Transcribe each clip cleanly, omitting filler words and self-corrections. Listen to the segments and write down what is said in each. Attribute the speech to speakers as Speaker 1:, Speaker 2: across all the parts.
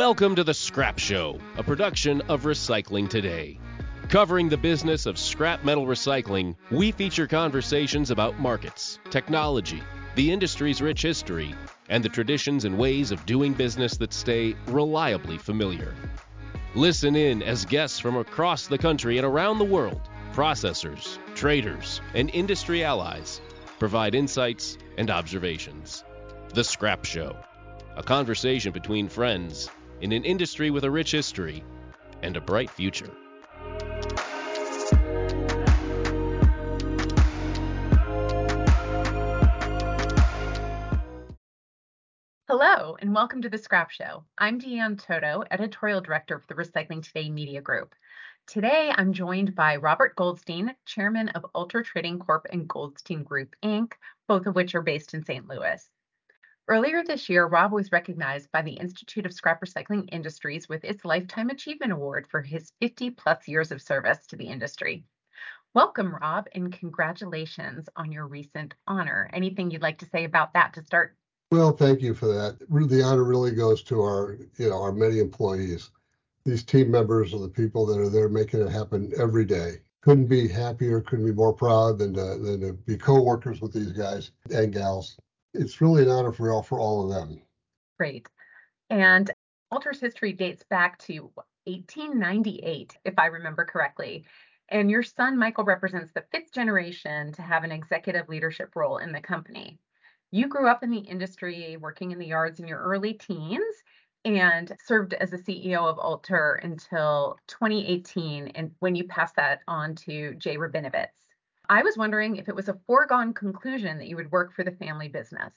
Speaker 1: Welcome to The Scrap Show, a production of Recycling Today. Covering the business of scrap metal recycling, we feature conversations about markets, technology, the industry's rich history, and the traditions and ways of doing business that stay reliably familiar. Listen in as guests from across the country and around the world, processors, traders, and industry allies provide insights and observations. The Scrap Show, a conversation between friends in an industry with a rich history and a bright future.
Speaker 2: Hello, and welcome to The Scrap Show. I'm Deanne Toto, Editorial Director for the Recycling Today Media Group. Today, I'm joined by Robert Goldstein, Chairman of Alter Trading Corp. And Goldstein Group, Inc., both of which are based in St. Louis. Earlier this year, Rob was recognized by the Institute of Scrap Recycling Industries with its Lifetime Achievement Award for his 50-plus years of service to the industry. Welcome, Rob, and congratulations on your recent honor. Anything you'd like to say about that to start?
Speaker 3: Well, thank you for that. The honor really goes to our many employees. These team members are the people that are there making it happen every day. Couldn't be happier, couldn't be more proud than to be co-workers with these guys and gals. It's really an honor for all of them.
Speaker 2: Great. And Alter's history dates back to 1898, if I remember correctly. And your son, Michael, represents the fifth generation to have an executive leadership role in the company. You grew up in the industry, working in the yards in your early teens, and served as the CEO of Alter until 2018, and when you passed that on to Jay Rabinovitz. I was wondering if it was a foregone conclusion that you would work for the family business.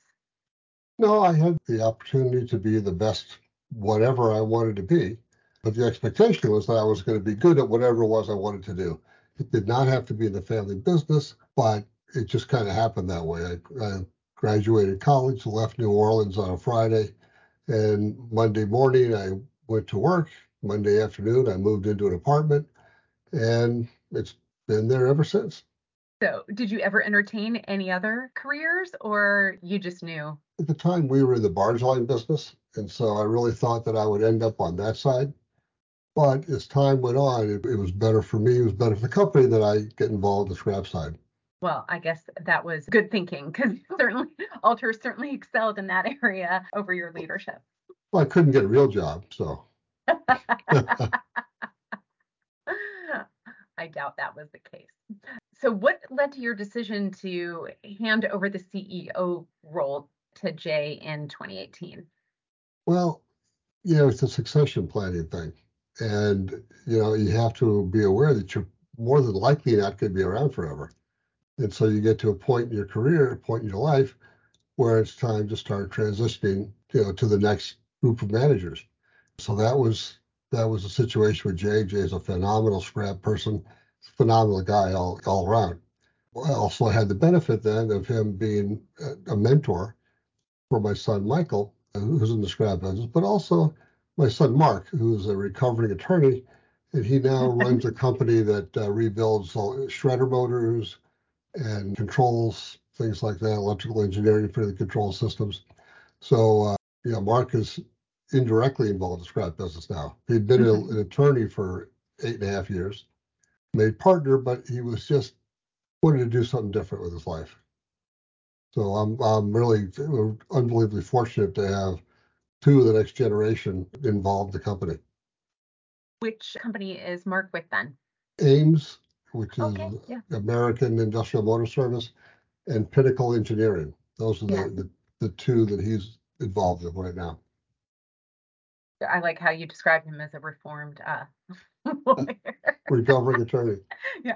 Speaker 3: No, I had the opportunity to be the best whatever I wanted to be, but the expectation was that I was going to be good at whatever it was I wanted to do. It did not have to be in the family business, but it just kind of happened that way. I graduated college, left New Orleans on a Friday, and Monday morning I went to work. Monday afternoon I moved into an apartment, and it's been there ever since.
Speaker 2: So did you ever entertain any other careers, or you just knew?
Speaker 3: At the time, we were in the barge line business, and so I really thought that I would end up on that side. But as time went on, it was better for me, it was better for the company that I get involved in the scrap side.
Speaker 2: Well, I guess that was good thinking, because Alter certainly excelled in that area over your leadership.
Speaker 3: Well, I couldn't get a real job, so.
Speaker 2: I doubt that was the case. So what led to your decision to hand over the CEO role to Jay in 2018?
Speaker 3: Well, it's a succession planning thing. And, you have to be aware that you're more than likely not going to be around forever. And so you get to a point in your career, a point in your life, where it's time to start transitioning, to the next group of managers. So that was a situation with Jay. Jay's a phenomenal scrap person, phenomenal guy all around. I also had the benefit then of him being a mentor for my son Michael, who's in the scrap business, but also my son Mark, who's a recovering attorney, and he now runs a company that rebuilds shredder motors and controls, things like that, electrical engineering for the control systems. So, Mark is indirectly involved in the scrap business now. He'd been an attorney for 8.5 years, made partner, but he was just wanted to do something different with his life. So I'm really unbelievably fortunate to have two of the next generation involved in the company.
Speaker 2: Which company is Mark with then?
Speaker 3: Ames, which is American Industrial Motor Service, and Pinnacle Engineering. Those are the two that he's involved with right now.
Speaker 2: I like how you describe him as a reformed lawyer.
Speaker 3: Recovering attorney.
Speaker 2: Yeah.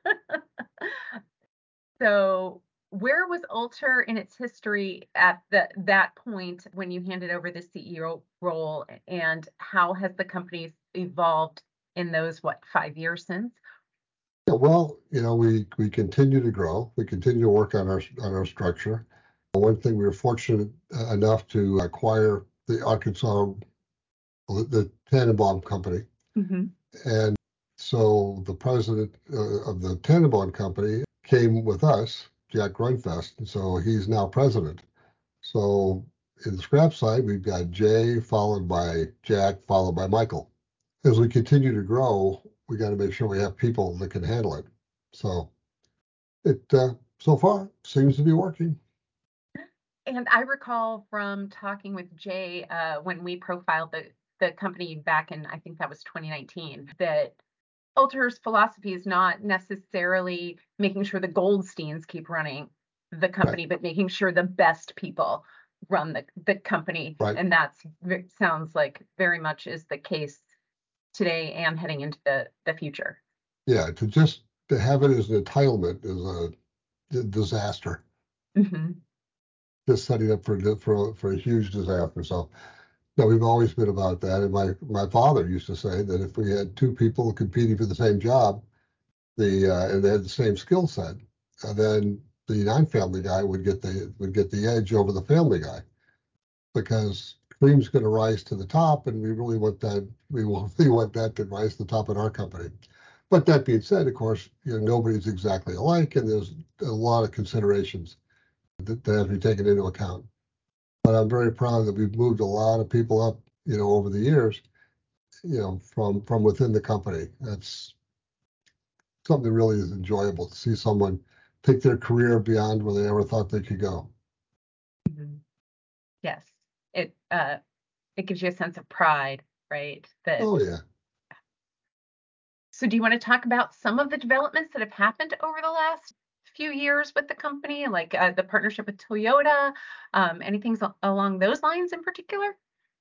Speaker 2: So where was Alter in its history at that point when you handed over the CEO role, and how has the company evolved in those 5 years since?
Speaker 3: Yeah, well, we continue to grow. We continue to work on our structure. One thing, we were fortunate enough to acquire the Arkansas, the Tannenbaum Company, and so the president of the Tannenbaum Company came with us, Jack Grunfest, and so he's now president. So in the scrap side, we've got Jay, followed by Jack, followed by Michael. As we continue to grow, we got to make sure we have people that can handle it. So it so far seems to be working.
Speaker 2: And I recall from talking with Jay when we profiled the company back in, I think that was 2019, that Ultor's philosophy is not necessarily making sure the Goldsteins keep running the company, but making sure the best people run the company.
Speaker 3: Right.
Speaker 2: And sounds like very much is the case today and heading into the future.
Speaker 3: Yeah, to have it as an entitlement is a disaster.
Speaker 2: Mm-hmm.
Speaker 3: Just setting up for a huge disaster. So no, we've always been about that. And my father used to say that if we had two people competing for the same job, and they had the same skill set, then the non-family guy would get the edge over the family guy, because cream's going to rise to the top, and we really want that. We really want that to rise to the top in our company. But that being said, of course, nobody's exactly alike, and there's a lot of considerations that have to be taken into account. But I'm very proud that we've moved a lot of people up, over the years, from within the company. That's something that really is enjoyable to see someone take their career beyond where they ever thought they could go.
Speaker 2: Mm-hmm. Yes, it gives you a sense of pride, right?
Speaker 3: Oh yeah.
Speaker 2: So do you want to talk about some of the developments that have happened over the last few years with the company, like the partnership with Toyota, anything along those lines in particular?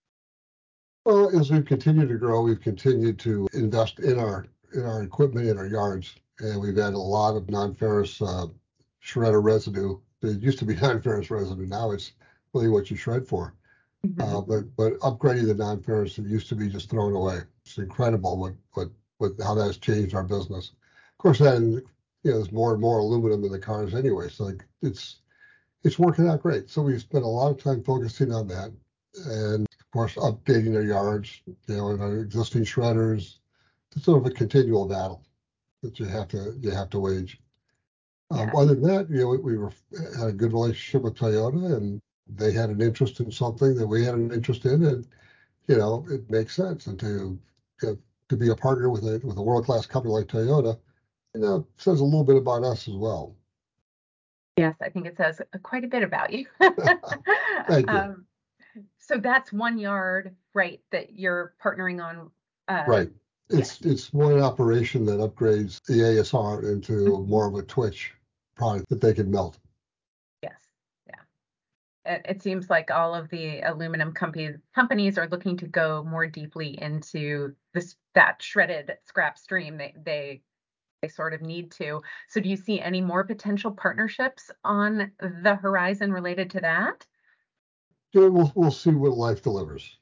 Speaker 3: Well, as we've continued to grow, we've continued to invest in our equipment, in our yards, and we've added a lot of non-ferrous shredder residue. It used to be non-ferrous residue. Now it's really what you shred for.
Speaker 2: Mm-hmm.
Speaker 3: But upgrading the non-ferrous, it used to be just thrown away. It's incredible what how that's changed our business. Of course, then there's more and more aluminum in the cars anyway, so it's working out great. So we spent a lot of time focusing on that, and of course updating our yards, and our existing shredders. It's sort of a continual battle that you have to wage.
Speaker 2: Yeah.
Speaker 3: Other than that, we had a good relationship with Toyota, and they had an interest in something that we had an interest in, and it makes sense. And to be a partner with a world-class company like Toyota, says a little bit about us as well.
Speaker 2: Yes, I think it says quite a bit about you.
Speaker 3: Thank you.
Speaker 2: So that's one yard, right, that you're partnering on.
Speaker 3: Right.
Speaker 2: Yes.
Speaker 3: It's one operation that upgrades the ASR into
Speaker 2: Mm-hmm.
Speaker 3: more of a Twitch product that they can melt.
Speaker 2: Yes. Yeah. It seems like all of the aluminum companies are looking to go more deeply into that shredded scrap stream. They sort of need to. So do you see any more potential partnerships on the horizon related to that?
Speaker 3: Yeah, we'll see what life delivers.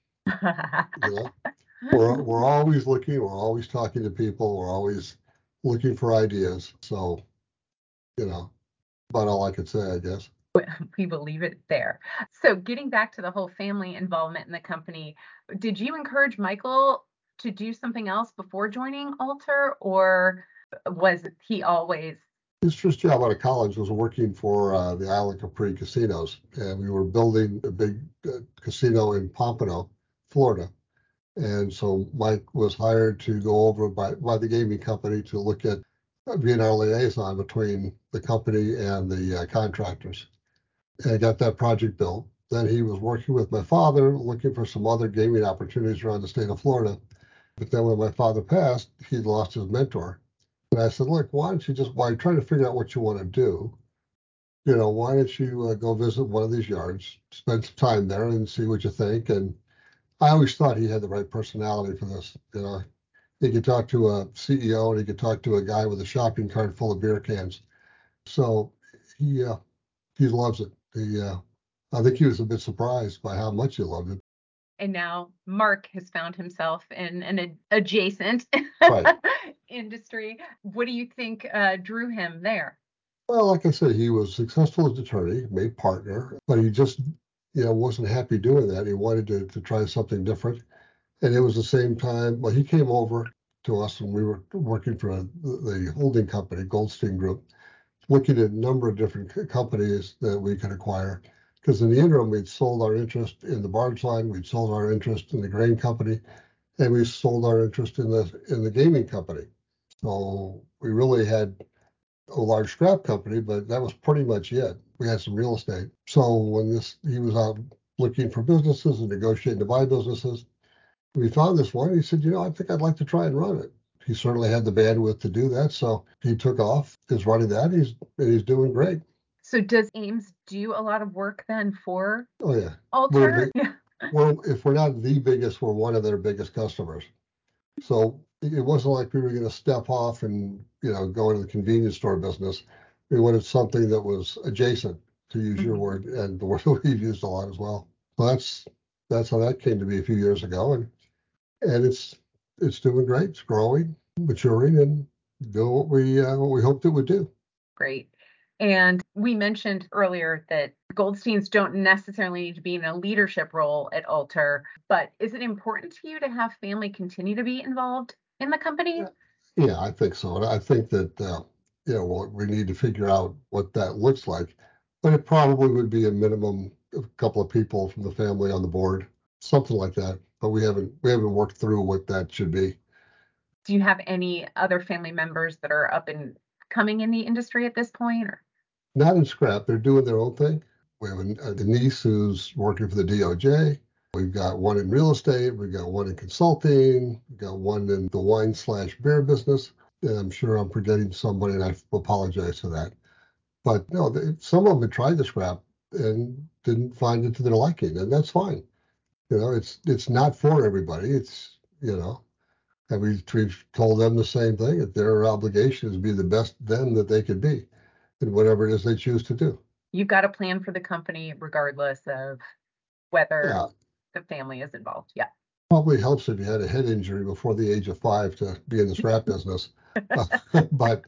Speaker 3: We're always looking, we're always talking to people, we're always looking for ideas. So, about all I could say, I guess.
Speaker 2: We will leave it there. So getting back to the whole family involvement in the company, did you encourage Michael to do something else before joining Ultor, or was he always?
Speaker 3: His first job out of college was working for the Isle of Capri casinos, and we were building a big casino in Pompano, Florida. And so Mike was hired to go over by the gaming company to look at being our liaison between the company and the contractors, and got that project built. Then he was working with my father, looking for some other gaming opportunities around the state of Florida. But then when my father passed, he'd lost his mentor. And I said, look, while you're trying to figure out what you want to do, why don't you go visit one of these yards, spend some time there and see what you think. And I always thought he had the right personality for this. He could talk to a CEO and he could talk to a guy with a shopping cart full of beer cans. So he loves it. I think he was a bit surprised by how much he loved it.
Speaker 2: And now Mark has found himself in an adjacent
Speaker 3: Right.
Speaker 2: industry. What do you think drew him there?
Speaker 3: Well, like I said, he was successful as an attorney, made partner, but he just, wasn't happy doing that. He wanted to try something different. And it was the same time, well, he came over to us when we were working for the holding company, Goldstein Group, looking at a number of different companies that we could acquire. because in the interim, we'd sold our interest in the barge line, we'd sold our interest in the grain company, and we sold our interest in the gaming company. So we really had a large scrap company, but that was pretty much it. We had some real estate. So when he was out looking for businesses and negotiating to buy businesses, we found this one. He said, I think I'd like to try and run it. He certainly had the bandwidth to do that. So he took off, is running that. He's doing great.
Speaker 2: So does Ames do a lot of work then for
Speaker 3: Oh, yeah.
Speaker 2: Alter? Yeah.
Speaker 3: Well, if we're not the biggest, we're one of their biggest customers. So it wasn't like we were going to step off and, go into the convenience store business. We wanted something that was adjacent, to use your word, and the word we've used a lot as well. So that's how that came to be a few years ago. And it's doing great. It's growing, maturing, and doing what we hoped it would do.
Speaker 2: Great. And we mentioned earlier that Goldsteins don't necessarily need to be in a leadership role at Alter, but is it important to you to have family continue to be involved in the company?
Speaker 3: Yeah, I think so. And I think that, we need to figure out what that looks like. But it probably would be a minimum of a couple of people from the family on the board, something like that. But we haven't worked through what that should be.
Speaker 2: Do you have any other family members that are up and coming in the industry at this point? Or?
Speaker 3: Not in scrap. They're doing their own thing. We have a niece who's working for the DOJ. We've got one in real estate. We've got one in consulting. We've got one in the wine/beer business. And I'm sure I'm forgetting somebody, and I apologize for that. But no, some of them had tried the scrap and didn't find it to their liking, and that's fine. It's not for everybody. And we've told them the same thing, that their obligation is to be the best them that they could be in whatever it is they choose to do.
Speaker 2: You've got a plan for the company regardless of whether the family is involved. Yeah.
Speaker 3: Probably helps if you had a head injury before the age of 5 to be in the scrap business. But,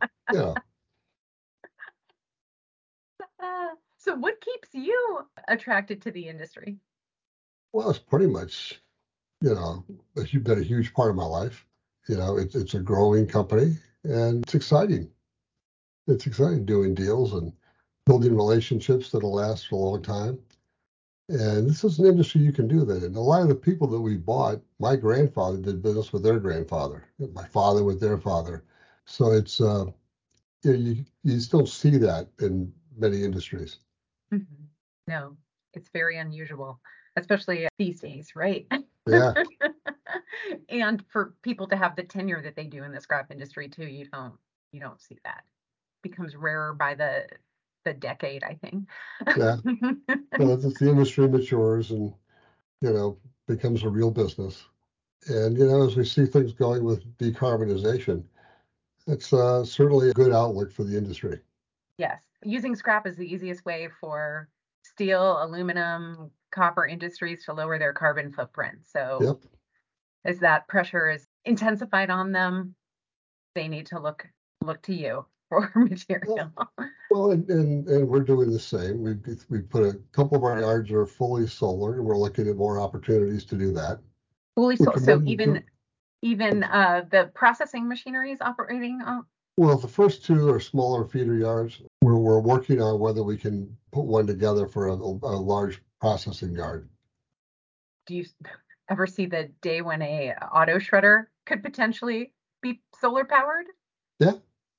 Speaker 2: So what keeps you attracted to the industry?
Speaker 3: Well, it's pretty much, you've been a huge part of my life. It's a growing company, and it's exciting. It's exciting doing deals and building relationships that'll last for a long time. And this is an industry you can do that. And a lot of the people that we bought, my grandfather did business with their grandfather, my father with their father. So it's, you just don't see that in many industries.
Speaker 2: Mm-hmm. No, it's very unusual, especially these days, right?
Speaker 3: Yeah.
Speaker 2: And for people to have the tenure that they do in the scrap industry too, you don't see that. Becomes rarer by the decade, I think.
Speaker 3: Yeah. Well, as the industry matures and, becomes a real business. And, as we see things going with decarbonization, it's certainly a good outlook for the industry.
Speaker 2: Yes. Using scrap is the easiest way for steel, aluminum, copper industries to lower their carbon footprint. So
Speaker 3: Yep.
Speaker 2: as that pressure is intensified on them, they need to look to you for material.
Speaker 3: Well, and we're doing the same. We put a couple of our yards are fully solar, and we're looking at more opportunities to do that.
Speaker 2: Fully solar. So even the processing machinery is operating on.
Speaker 3: Well, the first two are smaller feeder yards. We're working on whether we can put one together for a large processing yard.
Speaker 2: Do you ever see the day when a auto shredder could potentially be solar powered?
Speaker 3: Yeah.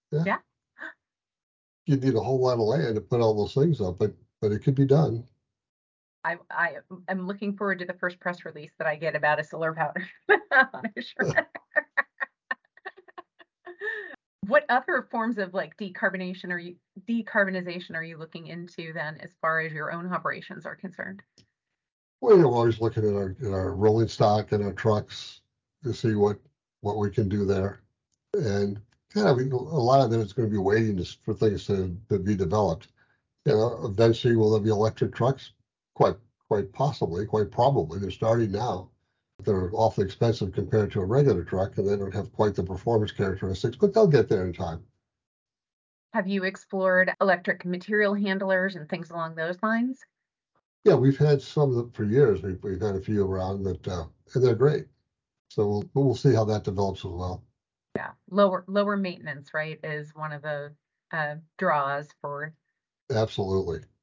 Speaker 3: You'd need a whole lot of land to put all those things up, but it could be done.
Speaker 2: I am looking forward to the first press release that I get about a solar powered auto shredder. What other forms of like decarbonization are you looking into then, as far as your own operations are concerned?
Speaker 3: Well, we're always looking at our rolling stock and our trucks to see what we can do there. And a lot of it is going to be waiting for things to be developed. Eventually, will there be electric trucks? Quite possibly, quite probably. They're starting now. They're awfully expensive compared to a regular truck, and they don't have quite the performance characteristics, but they'll get there in time.
Speaker 2: Have you explored electric material handlers and things along those lines?
Speaker 3: Yeah, we've had some of them for years. We've had a few around that, and they're great. So we'll see how that develops as well.
Speaker 2: Yeah, lower maintenance, right, is one of the draws for.
Speaker 3: Absolutely.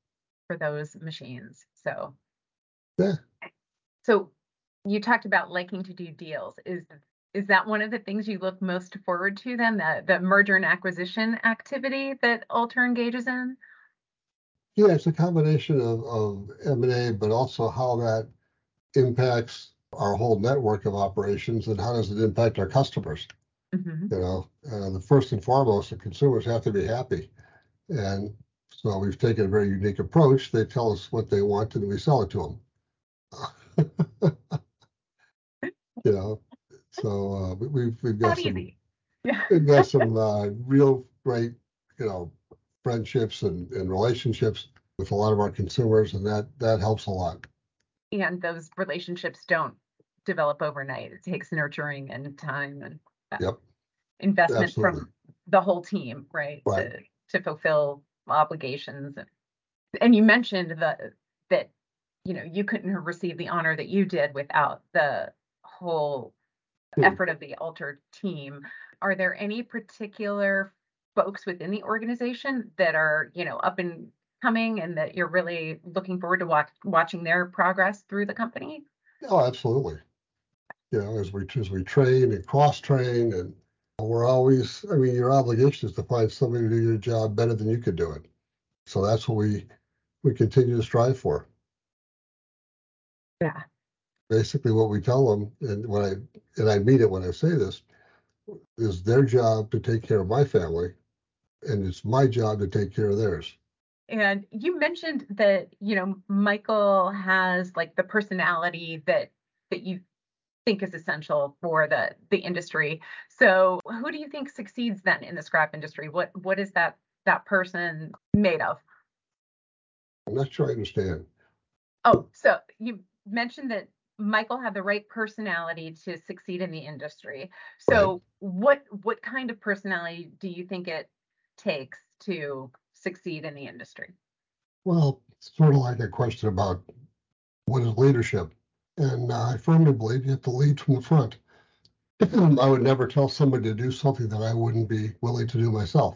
Speaker 2: for those machines.
Speaker 3: Yeah.
Speaker 2: So you talked about liking to do deals. Is that one of the things you look most forward to then, the merger and acquisition activity that Alter engages in?
Speaker 3: Yeah, it's a combination of M&A, but also how that impacts our whole network of operations and how does it impact our customers.
Speaker 2: Hmm.
Speaker 3: The first and foremost, the consumers have to be happy. And so we've taken a very unique approach. They tell us what they want and we sell it to them. you know, so we've got
Speaker 2: Not
Speaker 3: some
Speaker 2: easy. Yeah.
Speaker 3: we've got some real great, friendships and relationships with a lot of our consumers, and that helps a lot.
Speaker 2: And those relationships don't develop overnight. It takes nurturing and time and
Speaker 3: Yep,
Speaker 2: investment
Speaker 3: absolutely.
Speaker 2: from the whole team, right?
Speaker 3: Right.
Speaker 2: To fulfill obligations. And you mentioned that you couldn't have received the honor that you did without the whole
Speaker 3: Hmm.
Speaker 2: effort of the Alter team. Are there any particular folks within the organization that are, up and coming and that you're really looking forward to watching their progress through the company?
Speaker 3: Oh, absolutely. As we train and cross train, and we're always, I mean, your obligation is to find somebody to do your job better than you could do it. So that's what we continue to strive for.
Speaker 2: Yeah.
Speaker 3: Basically, what we tell them, and I mean it when I say this, is their job to take care of my family, and it's my job to take care of theirs.
Speaker 2: And you mentioned that, Michael has like the personality that you think is essential for the industry. So who do you think succeeds then in the scrap industry? What is that person made of?
Speaker 3: I'm not sure I understand.
Speaker 2: Oh, so you mentioned that Michael had the right personality to succeed in the industry.
Speaker 3: Right.
Speaker 2: So what kind of personality do you think it takes to succeed in the industry?
Speaker 3: Well, it's sort of like a question about what is leadership. And I firmly believe you have to lead from the front. I would never tell somebody to do something that I wouldn't be willing to do myself.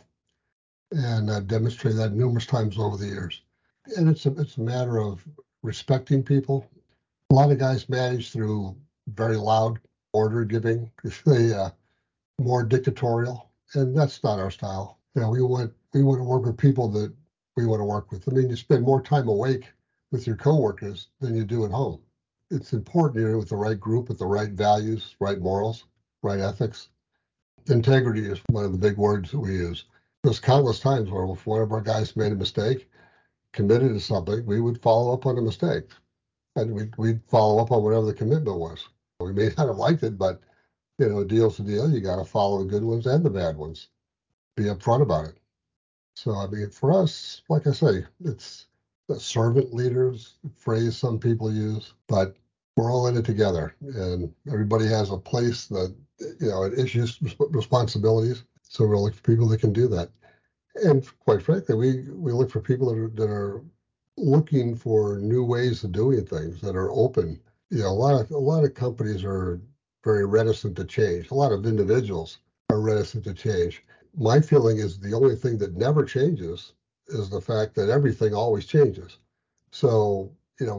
Speaker 3: And I've demonstrated that numerous times over the years. And it's a matter of respecting people. A lot of guys manage through very loud order giving. They more dictatorial, and that's not our style. We want to work with people that we want to work with. I mean, you spend more time awake with your coworkers than you do at home. It's important you're with the right group, with the right values, right morals, right ethics. Integrity is one of the big words that we use. There's countless times where if one of our guys made a mistake, committed to something, we would follow up on the mistake, and we'd follow up on whatever the commitment was. We may not have liked it, but a deal's a deal. You got to follow the good ones and the bad ones. Be upfront about it. So, I mean, for us, like I say, it's the servant leaders phrase some people use, but we're all in it together, and everybody has a place that it issues responsibilities. So we're looking for people that can do that. And quite frankly, we look for people that are looking for new ways of doing things that are open. A lot of companies are very reticent to change. A lot of individuals are reticent to change. My feeling is the only thing that never changes is the fact that everything always changes. So,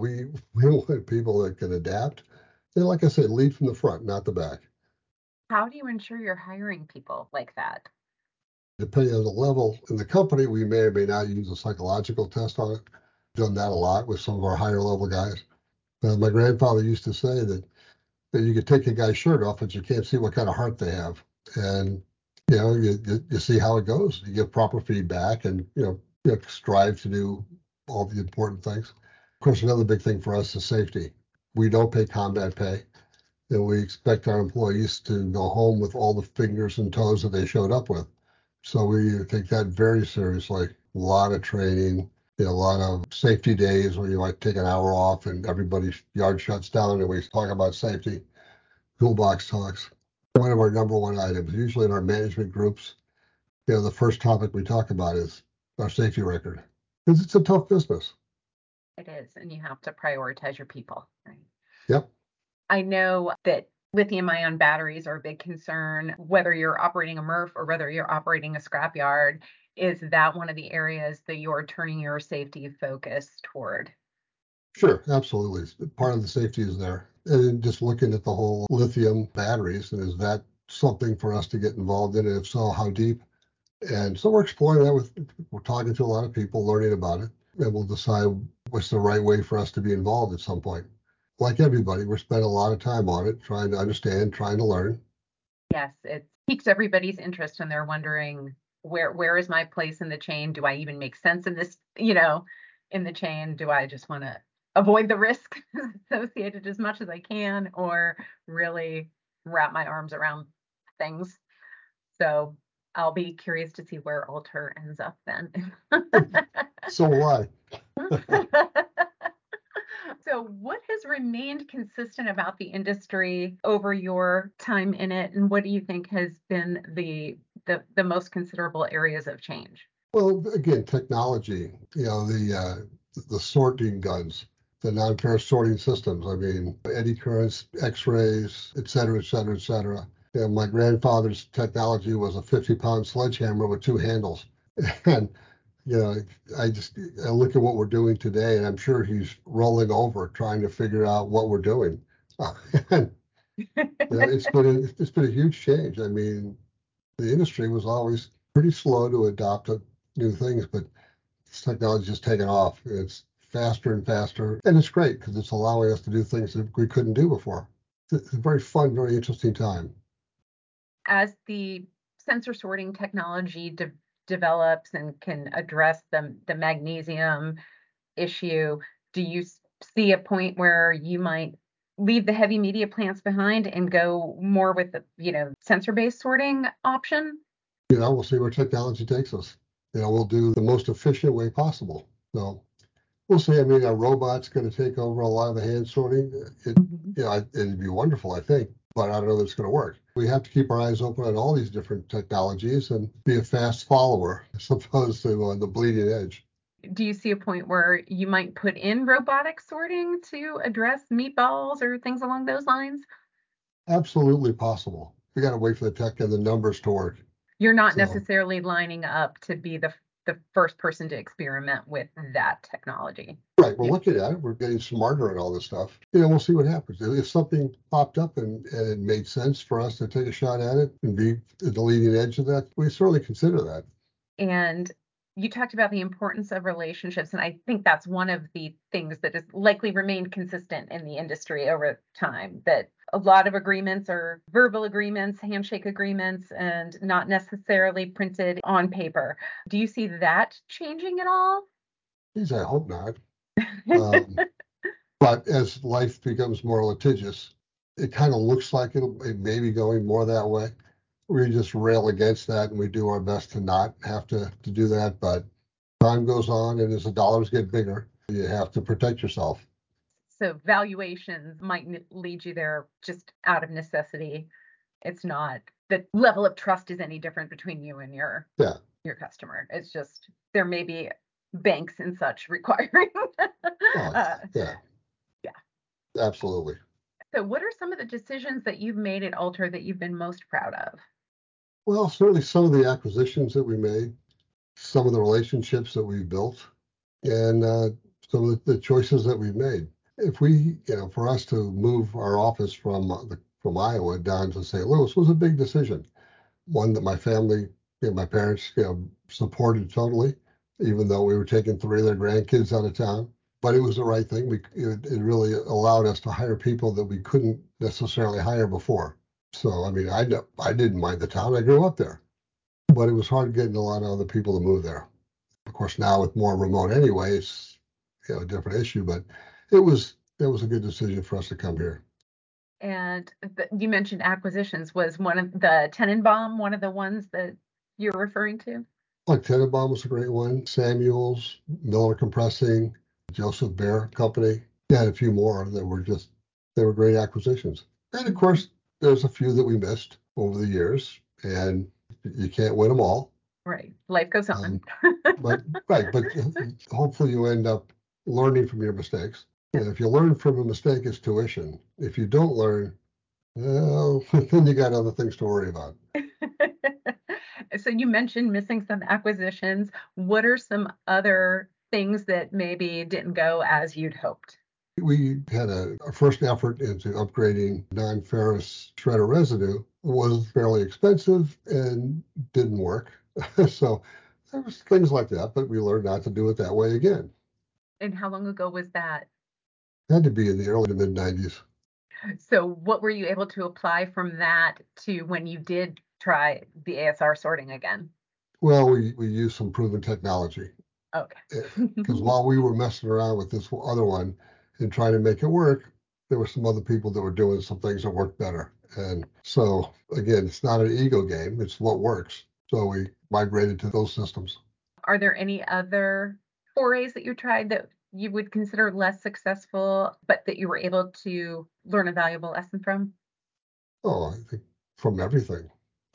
Speaker 3: we want people that can adapt. And like I said, lead from the front, not the back.
Speaker 2: How do you ensure you're hiring people like that?
Speaker 3: Depending on the level in the company, we may or may not use a psychological test on it. Done that a lot with some of our higher level guys. My grandfather used to say that you could take a guy's shirt off, but you can't see what kind of heart they have. And you see how it goes. You give proper feedback, and you strive to do all the important things. Of course, another big thing for us is safety. We don't pay combat pay, and we expect our employees to go home with all the fingers and toes that they showed up with. So we take that very seriously. A lot of training, a lot of safety days where you might take an hour off and everybody's yard shuts down and we talk about safety. Toolbox talks. One of our number one items, usually in our management groups, the first topic we talk about is our safety record. Because it's a tough business.
Speaker 2: It is, and you have to prioritize your people, right?
Speaker 3: Yep.
Speaker 2: I know that lithium ion batteries are a big concern, whether you're operating a MRF or whether you're operating a scrapyard. Is that one of the areas that you're turning your safety focus toward?
Speaker 3: Sure, absolutely. Part of the safety is there. And just looking at the whole lithium batteries, and is that something for us to get involved in? And if so, how deep? And so we're exploring that we're talking to a lot of people, learning about it, and we'll decide what's the right way for us to be involved at some point. Like everybody, we're spending a lot of time on it, trying to understand, trying to learn.
Speaker 2: Yes, it piques everybody's interest and they're wondering where is my place in the chain? Do I even make sense in this, in the chain? Do I just want to avoid the risk associated as much as I can, or really wrap my arms around things? So I'll be curious to see where Alter ends up then.
Speaker 3: So will I.
Speaker 2: So what has remained consistent about the industry over your time in it, and what do you think has been the most considerable areas of change?
Speaker 3: Well, again, technology, the sorting guns, the non-ferrous sorting systems. I mean, eddy currents, X-rays, et cetera, et cetera, et cetera. My grandfather's technology was a 50-pound sledgehammer with two handles. And, you know, I look at what we're doing today, and I'm sure he's rolling over trying to figure out what we're doing. And, it's been a huge change. I mean, the industry was always pretty slow to adopt new things, but this technology has taken off. It's faster and faster, and it's great because it's allowing us to do things that we couldn't do before. It's a very fun, very interesting time.
Speaker 2: As the sensor sorting technology develops and can address the magnesium issue, do you see a point where you might leave the heavy media plants behind and go more with the, sensor-based sorting option?
Speaker 3: We'll see where technology takes us. We'll do the most efficient way possible. So we'll see. I mean, are robots going to take over a lot of the hand sorting? It'd be wonderful, I think, but I don't know that it's going to work. We have to keep our eyes open on all these different technologies and be a fast follower as opposed to the bleeding edge.
Speaker 2: Do you see a point where you might put in robotic sorting to address meatballs or things along those lines?
Speaker 3: Absolutely possible. We got to wait for the tech and the numbers to work.
Speaker 2: You're not necessarily lining up to be the first person to experiment with that technology.
Speaker 3: Right. We're looking at it. We're getting smarter at all this stuff. We'll see what happens. If something popped up and it made sense for us to take a shot at it and be at the leading edge of that, we certainly consider that.
Speaker 2: And you talked about the importance of relationships, and I think that's one of the things that has likely remained consistent in the industry over time, that a lot of agreements are verbal agreements, handshake agreements, and not necessarily printed on paper. Do you see that changing at all?
Speaker 3: Geez, I hope not. But as life becomes more litigious, it kind of looks like it may be going more that way. We just rail against that and we do our best to not have to do that. But time goes on, and as the dollars get bigger, you have to protect yourself.
Speaker 2: So valuations might lead you there just out of necessity. It's not the level of trust is any different between you and your customer. It's just there may be banks and such requiring.
Speaker 3: Yeah, absolutely.
Speaker 2: So what are some of the decisions that you've made at Alter that you've been most proud of?
Speaker 3: Well, certainly some of the acquisitions that we made, some of the relationships that we've built, and some of the choices that we've made. If we, for us to move our office from Iowa down to St. Louis was a big decision, one that my family, my parents, supported totally, even though we were taking 3 of their grandkids out of town. But it was the right thing. It really allowed us to hire people that we couldn't necessarily hire before. So, I mean, I didn't mind the town. I grew up there, but it was hard getting a lot of other people to move there. Of course, now with more remote anyway, it's a different issue. But it was a good decision for us to come here.
Speaker 2: And you mentioned acquisitions. Was one of the Tenenbaum one of the ones that you're referring to?
Speaker 3: Like Tenenbaum was a great one. Samuels, Miller Compressing, Joseph Bear Company. Yeah, and a few more that they were great acquisitions. And of course, there's a few that we missed over the years, and you can't win them all.
Speaker 2: Right. Life goes on.
Speaker 3: But hopefully you end up learning from your mistakes. And if you learn from a mistake, it's tuition. If you don't learn, Well, then you got other things to worry about.
Speaker 2: So you mentioned missing some acquisitions. What are some other things that maybe didn't go as you'd hoped?
Speaker 3: We had our first effort into upgrading non-ferrous shredder residue was fairly expensive and didn't work. So there was things like that, but we learned not to do it that way again.
Speaker 2: And how long ago was that?
Speaker 3: It had to be in the early to mid 90s.
Speaker 2: So what were you able to apply from that to when you did try the ASR sorting again?
Speaker 3: Well, we used some proven technology
Speaker 2: Okay.
Speaker 3: because while we were messing around with this other one and trying to make it work, there were some other people that were doing some things that worked better. And so, again, it's not an ego game, it's what works. So we migrated to those systems.
Speaker 2: Are there any other forays that you tried that you would consider less successful, but that you were able to learn a valuable lesson from?
Speaker 3: Oh, I think from everything,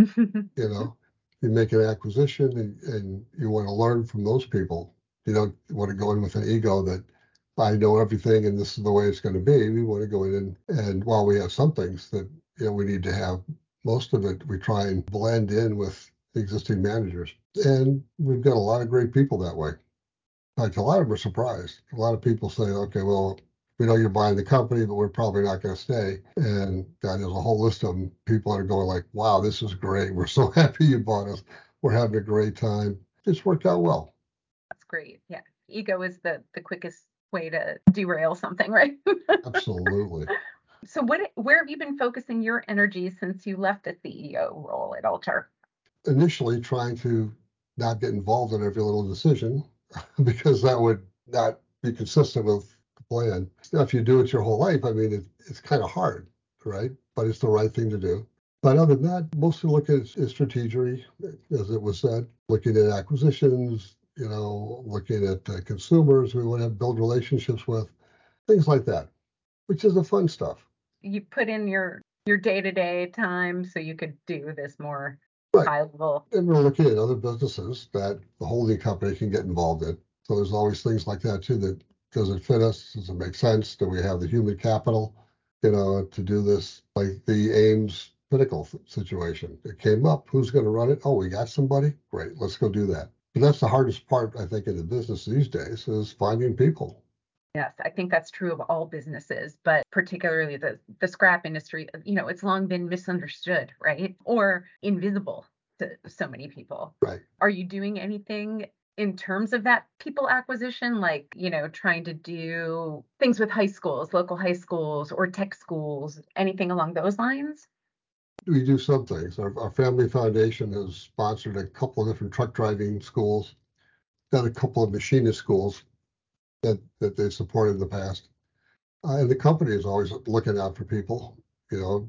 Speaker 3: you know, you make an acquisition and you want to learn from those people. You don't want to go in with an ego that I know everything and this is the way it's going to be. We want to go in and while we have some things that we need to have, most of it we try and blend in with existing managers. And we've got a lot of great people that way. In fact, a lot of them are surprised. A lot of people say, okay, well, we know you're buying the company, but we're probably not going to stay. And God, there's a whole list of people that are going like, wow, this is great. We're so happy you bought us. We're having a great time. It's worked out well.
Speaker 2: That's great. Yeah. Ego is the quickest way to derail something, right?
Speaker 3: Absolutely.
Speaker 2: So where have you been focusing your energy since you left the CEO role at Alter?
Speaker 3: Initially trying to not get involved in every little decision because that would not be consistent with the plan. Now, if you do it your whole life, I mean, it's kind of hard, right? But it's the right thing to do. But other than that, mostly look at strategy, as it was said, looking at acquisitions, looking at consumers we want to build relationships with, things like that, which is the fun stuff.
Speaker 2: You put in your day-to-day time so you could do this more
Speaker 3: Right.
Speaker 2: high level.
Speaker 3: And we're looking at other businesses that the holding company can get involved in. So there's always things like that too. That does it fit us? Does it make sense? Do we have the human capital, to do this? Like the Ames Pinnacle situation. It came up. Who's going to run it? Oh, we got somebody. Great. Let's go do that. But that's the hardest part, I think, in the business these days is finding people.
Speaker 2: Yes, I think that's true of all businesses, but particularly the scrap industry, it's long been misunderstood, right? Or invisible to so many people.
Speaker 3: Right.
Speaker 2: Are you doing anything in terms of that people acquisition, like, trying to do things with high schools, local high schools or tech schools, anything along those lines?
Speaker 3: We do some things. Our family foundation has sponsored a couple of different truck driving schools, done a couple of machinist schools that they've supported in the past. And the company is always looking out for people, you know,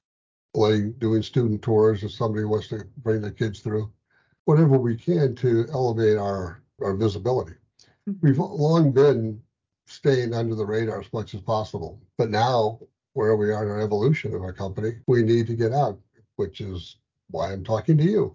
Speaker 3: doing student tours if somebody wants to bring their kids through, whatever we can to elevate our visibility. We've long been staying under the radar as much as possible, but now where we are in our evolution of our company, we need to get out, which is why I'm talking to you.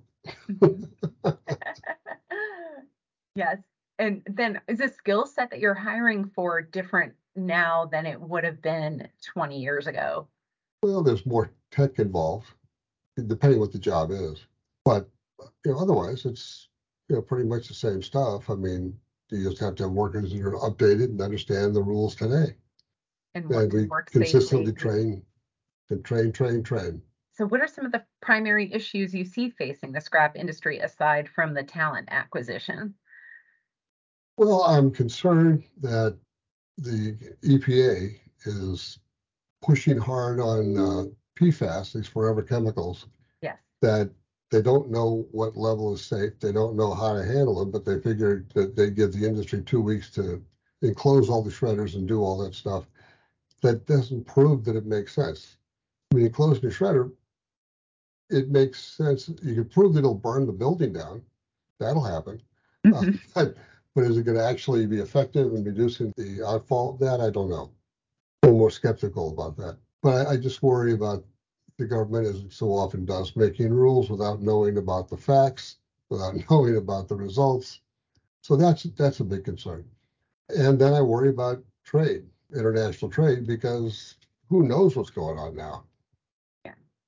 Speaker 2: Yes. And then is the skill set that you're hiring for different now than it would have been 20 years ago?
Speaker 3: Well, there's more tech involved, depending what the job is. But otherwise, it's pretty much the same stuff. I mean, you just have to have workers that are updated and understand the rules today.
Speaker 2: And
Speaker 3: And we
Speaker 2: work
Speaker 3: consistently
Speaker 2: safely.
Speaker 3: train and train.
Speaker 2: So what are some of the primary issues you see facing the scrap industry aside from the talent acquisition?
Speaker 3: Well, I'm concerned that the EPA is pushing hard on PFAS, these forever chemicals,
Speaker 2: Yes.
Speaker 3: that they don't know what level is safe. They don't know how to handle them, but they figured that they give the industry 2 weeks to enclose all the shredders and do all that stuff. That doesn't prove that it makes sense. When you close the shredder, it makes sense. You can prove that it'll burn the building down. That'll happen. Uh,
Speaker 2: Mhm.
Speaker 3: but is it going to actually be effective in reducing the outfall? That I don't know. I'm more skeptical about that. But I just worry about the government, as it so often does, making rules without knowing about the facts, without knowing about the results. So that's a big concern. And then I worry about trade, international trade, because who knows what's going on now?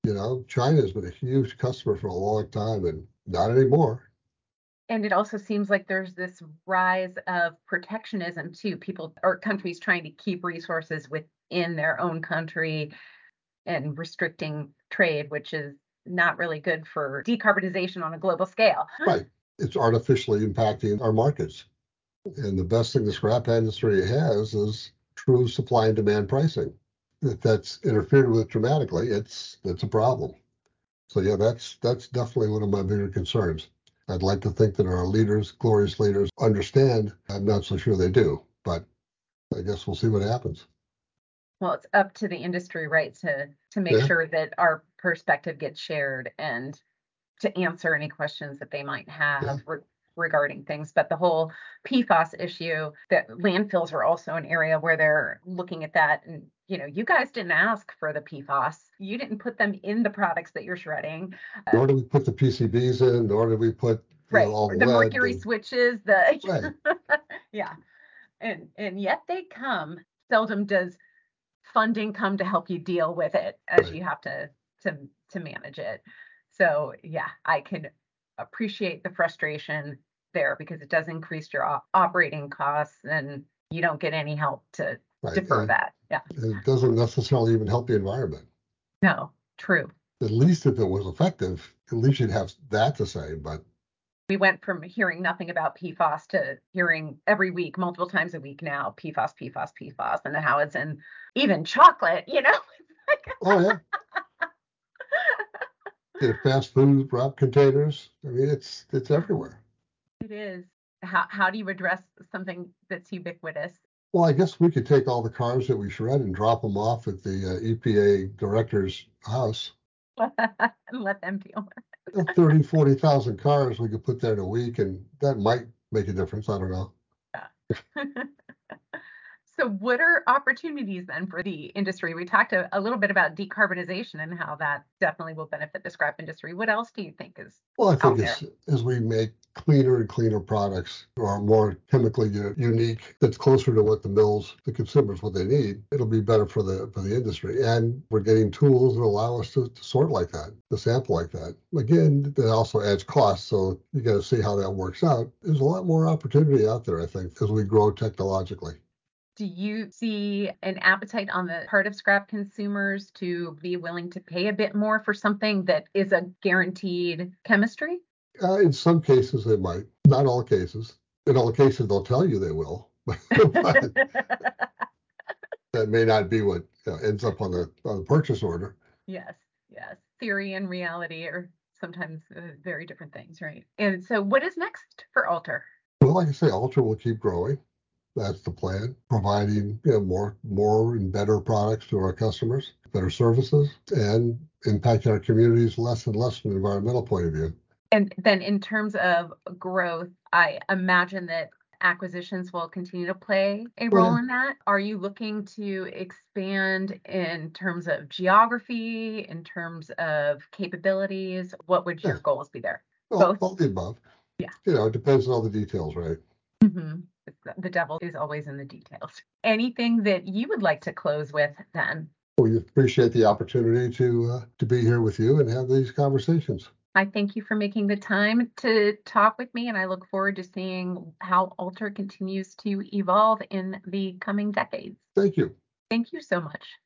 Speaker 3: China has been a huge customer for a long time and not anymore.
Speaker 2: And it also seems like there's this rise of protectionism too. People or countries trying to keep resources within their own country and restricting trade, which is not really good for decarbonization on a global scale.
Speaker 3: Right. It's artificially impacting our markets. And the best thing the scrap industry has is true supply and demand pricing. If that's interfered with dramatically, it's a problem. So yeah, that's definitely one of my bigger concerns. I'd like to think that our leaders, glorious leaders, understand. I'm not so sure they do, but I guess we'll see what happens.
Speaker 2: Well, it's up to the industry, right, to make
Speaker 3: Yeah,
Speaker 2: sure that our perspective gets shared and to answer any questions that they might
Speaker 3: yeah,
Speaker 2: have regarding things. But the whole PFAS issue, that landfills are also an area where they're looking at that. And, you guys didn't ask for the PFAS. You didn't put them in the products that you're shredding.
Speaker 3: Nor do we put the PCBs in, nor do we put,
Speaker 2: Right.
Speaker 3: all the
Speaker 2: The
Speaker 3: lead.
Speaker 2: mercury switches, the
Speaker 3: Right.
Speaker 2: yeah. And yet they come. Seldom does funding come to help you deal with it as
Speaker 3: Right.
Speaker 2: you have to manage it. So yeah, I can appreciate the frustration there because it does increase your operating costs and you don't get any help to
Speaker 3: Right.
Speaker 2: defer that. Yeah.
Speaker 3: And it doesn't necessarily even help the environment.
Speaker 2: No, true.
Speaker 3: At least if it was effective, at least you'd have that to say. But
Speaker 2: We went from hearing nothing about PFAS to hearing every week, multiple times a week now, PFAS, PFAS, PFAS, and how it's in even chocolate,
Speaker 3: oh yeah, fast food wrap containers. I mean, it's everywhere.
Speaker 2: It is. How do you address something that's ubiquitous?
Speaker 3: Well, I guess we could take all the cars that we shred and drop them off at the EPA director's house.
Speaker 2: And let them deal
Speaker 3: 30, 40,000 cars we could put there in a week, and that might make a difference. I don't know.
Speaker 2: with it. So what are opportunities then for the industry? We talked a little bit about decarbonization and how that definitely will benefit the scrap industry. What else do you think is
Speaker 3: Well, I think
Speaker 2: out there?
Speaker 3: as we make cleaner and cleaner products or more chemically unique, that's closer to what the consumers, what they need, it'll be better for the industry. And we're getting tools that allow us to sort like that, to sample like that. Again, that also adds cost, so you got to see how that works out. There's a lot more opportunity out there, I think, as we grow technologically.
Speaker 2: Do you see an appetite on the part of scrap consumers to be willing to pay a bit more for something that is a guaranteed chemistry?
Speaker 3: In some cases, they might. Not all cases. In all cases, they'll tell you they will. But that may not be what ends up on the purchase order.
Speaker 2: Yes, yes. Theory and reality are sometimes very different things, right? And so, what is next for Alter?
Speaker 3: Well, like I say, Ultra will keep growing. That's the plan, providing more and better products to our customers, better services, and impact our communities less and less from an environmental point of view.
Speaker 2: And then, in terms of growth, I imagine that acquisitions will continue to play a
Speaker 3: Well,
Speaker 2: role
Speaker 3: yeah,
Speaker 2: in that. Are you looking to expand in terms of geography, in terms of capabilities? What would
Speaker 3: yeah,
Speaker 2: your goals be there?
Speaker 3: all,
Speaker 2: Both?
Speaker 3: all the above.
Speaker 2: Yeah.
Speaker 3: It depends on all the details, right?
Speaker 2: hmm The devil is always in the details. Anything that you would like to close with then?
Speaker 3: We appreciate the opportunity to be here with you and have these conversations.
Speaker 2: I thank you for making the time to talk with me, and I look forward to seeing how Alter continues to evolve in the coming decades.
Speaker 3: Thank you.
Speaker 2: Thank you so much.